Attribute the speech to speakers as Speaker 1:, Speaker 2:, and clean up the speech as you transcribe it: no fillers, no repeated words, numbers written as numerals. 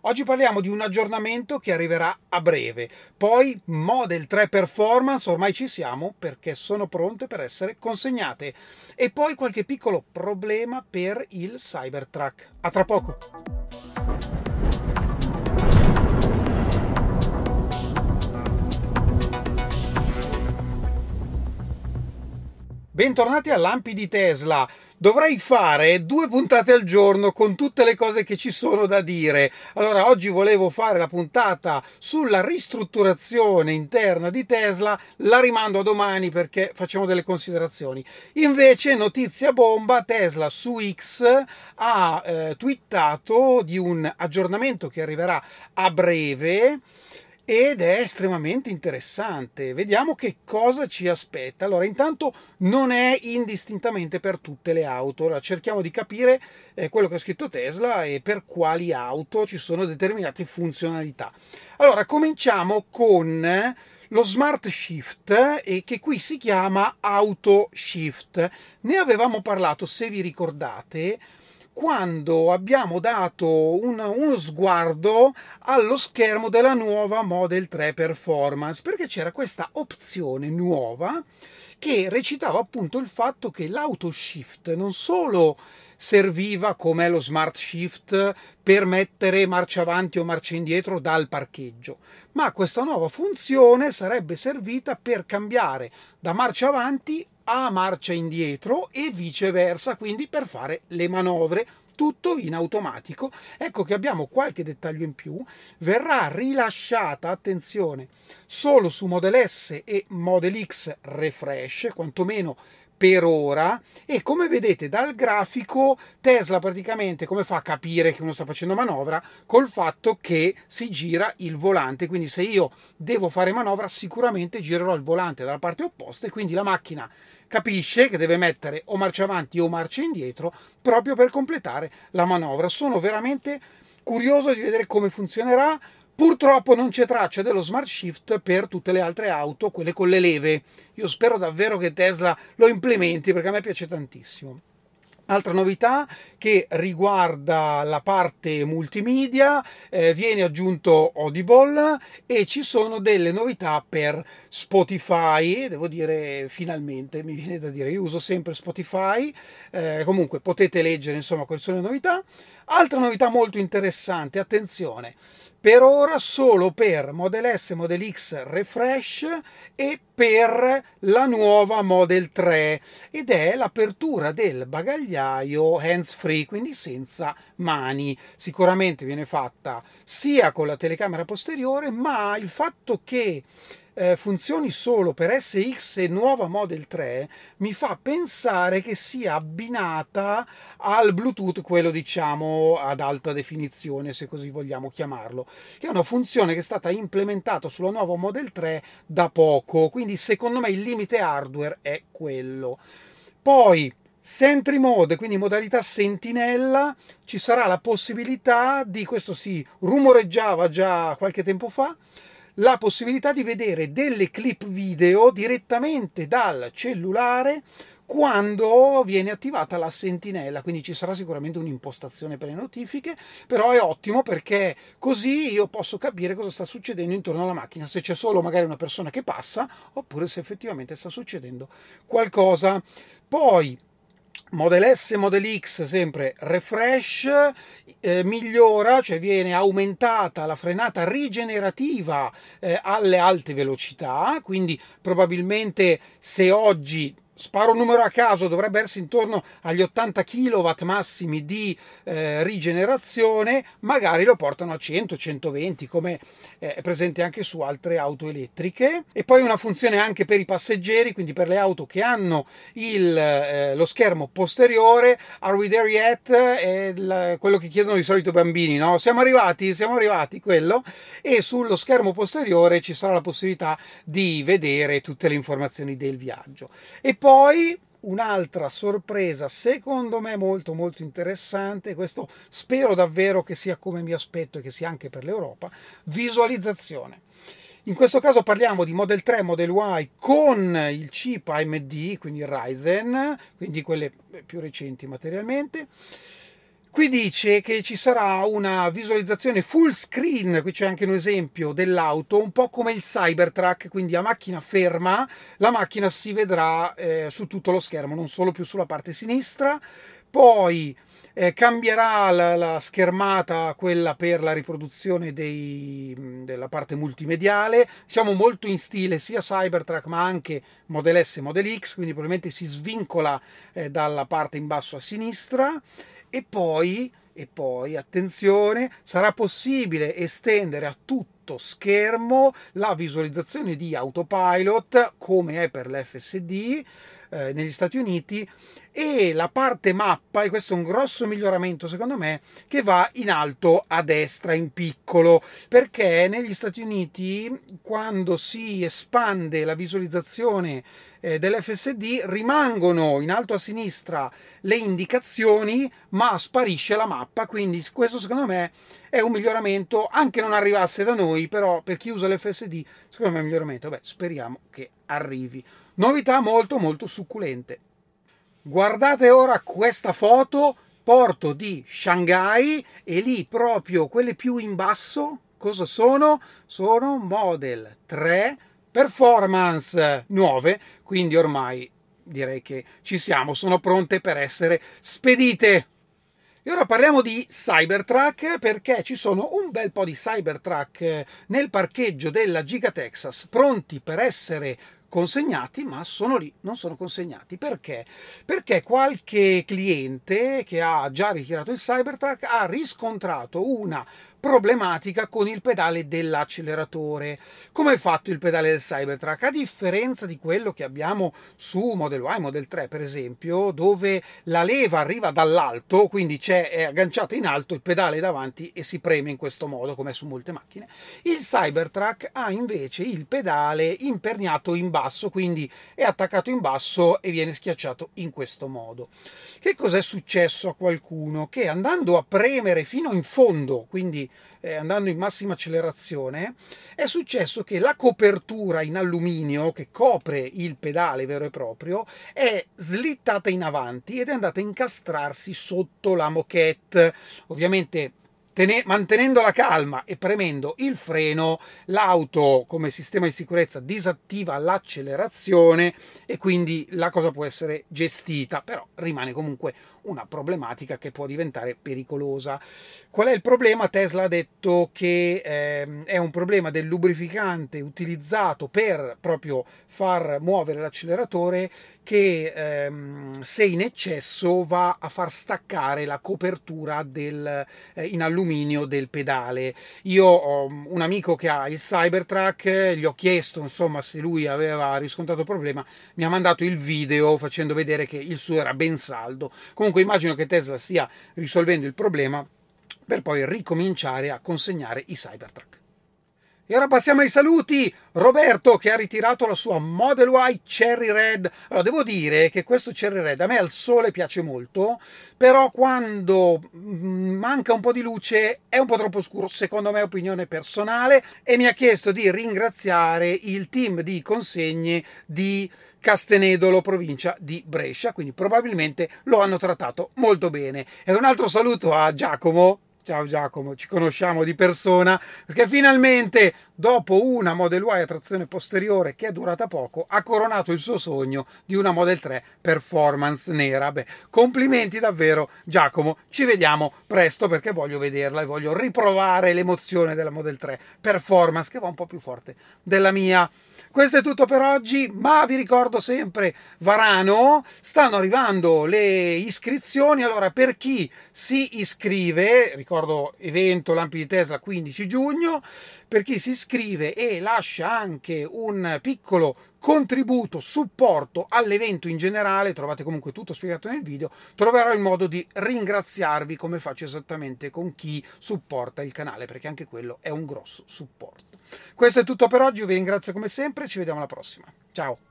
Speaker 1: Oggi parliamo di un aggiornamento che arriverà a breve, poi Model 3 Performance, ormai ci siamo perché sono pronte per essere consegnate, e poi qualche piccolo problema per il Cybertruck. A tra poco! Bentornati a Lampi di Tesla. Dovrei fare 2 puntate al giorno con tutte le cose che ci sono da dire. Allora, oggi volevo fare la puntata sulla ristrutturazione interna di Tesla, la rimando a domani perché facciamo delle considerazioni. Invece, notizia bomba, Tesla su X ha twittato di un aggiornamento che arriverà a breve ed è estremamente interessante. Vediamo che cosa ci aspetta. Allora, intanto non è indistintamente per tutte le auto. Ora cerchiamo di capire quello che ha scritto Tesla e per quali auto ci sono determinate funzionalità. Allora, cominciamo con lo Smart Shift, e che qui si chiama Auto Shift. Ne avevamo parlato, se vi ricordate, quando abbiamo dato uno sguardo allo schermo della nuova Model 3 Performance, perché c'era questa opzione nuova che recitava appunto il fatto che l'auto shift non solo serviva come lo smart shift per mettere marcia avanti o marcia indietro dal parcheggio, ma questa nuova funzione sarebbe servita per cambiare da marcia avanti a marcia indietro e viceversa, quindi per fare le manovre, tutto in automatico. Ecco che abbiamo qualche dettaglio in più. Verrà rilasciata, attenzione, solo su Model S e Model X Refresh, quantomeno per ora, e come vedete dal grafico Tesla praticamente come fa a capire che uno sta facendo manovra? Col fatto che si gira il volante, quindi se io devo fare manovra sicuramente girerò il volante dalla parte opposta e quindi la macchina capisce che deve mettere o marcia avanti o marcia indietro proprio per completare la manovra. Sono veramente curioso di vedere come funzionerà. Purtroppo non c'è traccia dello Smart Shift per tutte le altre auto, quelle con le leve. Io spero davvero che Tesla lo implementi perché a me piace tantissimo. Altra novità che riguarda la parte multimedia, viene aggiunto Audible e ci sono delle novità per Spotify. Devo dire, finalmente, mi viene da dire, io uso sempre Spotify, comunque potete leggere insomma quali sono le novità. Altra novità molto interessante, attenzione, per ora solo per Model S, Model X Refresh e per la nuova Model 3, ed è l'apertura del bagagliaio hands free, quindi senza mani. Sicuramente viene fatta sia con la telecamera posteriore, ma il fatto che funzioni solo per SX e nuova Model 3 mi fa pensare che sia abbinata al Bluetooth, quello diciamo ad alta definizione, se così vogliamo chiamarlo, che è una funzione che è stata implementata sulla nuova Model 3 da poco, quindi secondo me il limite hardware è quello. Poi Sentry Mode, quindi modalità sentinella, ci sarà la possibilità di, questo si rumoreggiava già qualche tempo fa, la possibilità di vedere delle clip video direttamente dal cellulare quando viene attivata la sentinella, quindi ci sarà sicuramente un'impostazione per le notifiche, però è ottimo perché così io posso capire cosa sta succedendo intorno alla macchina, se c'è solo magari una persona che passa oppure se effettivamente sta succedendo qualcosa. Poi Model S e Model X sempre refresh, migliora, cioè viene aumentata la frenata rigenerativa alle alte velocità, quindi probabilmente se oggi, sparo un numero a caso, dovrebbe essere intorno agli 80 kW massimi di rigenerazione, magari lo portano a 100-120 come è presente anche su altre auto elettriche. E poi una funzione anche per i passeggeri, quindi per le auto che hanno lo schermo posteriore. Are we there yet? È quello che chiedono di solito i bambini, no? Siamo arrivati, quello. E sullo schermo posteriore ci sarà la possibilità di vedere tutte le informazioni del viaggio. E poi un'altra sorpresa secondo me molto molto interessante, questo spero davvero che sia come mi aspetto e che sia anche per l'Europa: visualizzazione. In questo caso parliamo di Model 3, Model Y con il chip AMD, quindi Ryzen, quindi quelle più recenti materialmente, Qui dice che ci sarà una visualizzazione full screen, qui c'è anche un esempio dell'auto, un po' come il Cybertruck, quindi a macchina ferma la macchina si vedrà su tutto lo schermo, non solo più sulla parte sinistra. Poi cambierà la schermata, quella per la riproduzione della parte multimediale. Siamo molto in stile sia Cybertruck ma anche Model S e Model X, quindi probabilmente si svincola dalla parte in basso a sinistra. E poi, attenzione, sarà possibile estendere a tutto schermo la visualizzazione di Autopilot, come è per l'FSD negli Stati Uniti, e la parte mappa, e questo è un grosso miglioramento secondo me, che va in alto a destra in piccolo, perché negli Stati Uniti quando si espande la visualizzazione dell'FSD rimangono in alto a sinistra le indicazioni ma sparisce la mappa, quindi questo secondo me è un miglioramento, anche non arrivasse da noi, però per chi usa l'FSD secondo me è un miglioramento. Beh, speriamo che arrivi. Novità molto molto succulente. Guardate ora questa foto, porto di Shanghai, e lì proprio quelle più in basso, cosa sono? Sono Model 3 Performance nuove, quindi ormai direi che ci siamo, sono pronte per essere spedite. E ora parliamo di Cybertruck, perché ci sono un bel po' di Cybertruck nel parcheggio della Giga Texas, pronti per essere consegnati, ma sono lì, non sono consegnati. Perché? Perché qualche cliente che ha già ritirato il Cybertruck ha riscontrato una problematica con il pedale dell'acceleratore. Come è fatto il pedale del Cybertruck? A differenza di quello che abbiamo su Model Y, Model 3 per esempio, dove la leva arriva dall'alto, quindi è agganciata in alto il pedale davanti e si preme in questo modo, come su molte macchine, il Cybertruck ha invece il pedale imperniato in basso, quindi è attaccato in basso e viene schiacciato in questo modo. Che cos'è successo a qualcuno? Che andando a premere fino in fondo, quindi andando in massima accelerazione, è successo che la copertura in alluminio che copre il pedale vero e proprio è slittata in avanti ed è andata a incastrarsi sotto la moquette. Ovviamente mantenendo la calma e premendo il freno, l'auto come sistema di sicurezza disattiva l'accelerazione e quindi la cosa può essere gestita, però rimane comunque una problematica che può diventare pericolosa. Qual è il problema? Tesla ha detto che è un problema del lubrificante utilizzato per proprio far muovere l'acceleratore, che se in eccesso va a far staccare la copertura in alluminio del pedale. Io ho un amico che ha il Cybertruck, gli ho chiesto insomma se lui aveva riscontrato il problema, mi ha mandato il video facendo vedere che il suo era ben saldo. Comunque immagino che Tesla stia risolvendo il problema per poi ricominciare a consegnare i Cybertruck. E ora passiamo ai saluti. Roberto, che ha ritirato la sua Model Y Cherry Red. Allora, devo dire che questo Cherry Red a me al sole piace molto, però quando manca un po' di luce è un po' troppo scuro, secondo me è opinione personale, e mi ha chiesto di ringraziare il team di consegne di Castenedolo, provincia di Brescia, quindi probabilmente lo hanno trattato molto bene. E un altro saluto a Giacomo. Ciao Giacomo, ci conosciamo di persona, perché finalmente dopo una Model Y a trazione posteriore che è durata poco ha coronato il suo sogno di una Model 3 Performance nera. Beh, complimenti davvero Giacomo, ci vediamo presto perché voglio vederla e voglio riprovare l'emozione della Model 3 Performance, che va un po' più forte della mia. Questo è tutto per oggi, ma vi ricordo sempre Varano, stanno arrivando le iscrizioni. Allora, per chi si iscrive, ricordo evento Lampi di Tesla 15 giugno, per chi si iscrive e lascia anche un piccolo contributo, supporto all'evento in generale, trovate comunque tutto spiegato nel video, troverò il modo di ringraziarvi come faccio esattamente con chi supporta il canale, perché anche quello è un grosso supporto. Questo è tutto per oggi, io vi ringrazio come sempre, ci vediamo alla prossima. Ciao!